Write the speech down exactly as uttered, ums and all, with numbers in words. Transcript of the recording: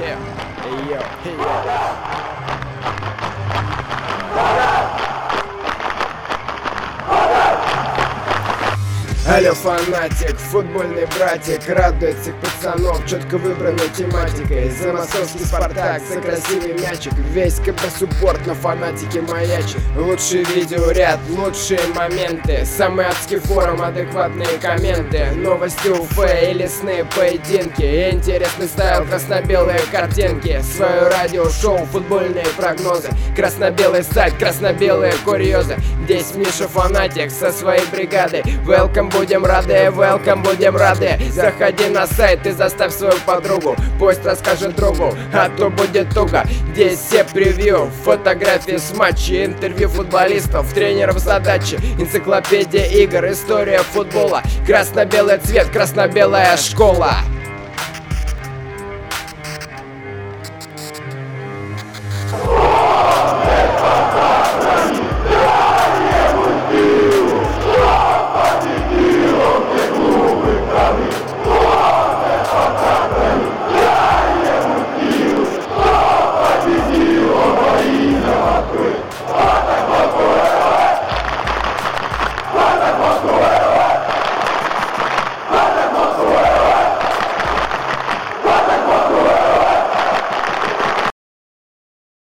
Yeah, hey yo, hey yo. Алло, фанатик, футбольный братик, радует всех пацанов четко выбранной тематикой. За московский Спартак, за красивый мячик, весь КБ суппорт на фанатике маячит. Лучший видеоряд, лучшие моменты, самый адский форум, адекватные комменты, новости Уфы и лесные поединки, интересный стайл, красно-белые картинки, свое радиошоу, футбольные прогнозы, красно-белый сайт, красно-белые курьезы. Здесь Миша Фанатик со своей бригадой. Welcome, будем рады, welcome, будем рады. Заходи на сайт и заставь свою подругу, пусть расскажет другу, а то будет туго. Здесь все превью, фотографии с матчей, интервью футболистов, тренеров задачи, энциклопедия игр, история футбола, красно-белый цвет, красно-белая школа.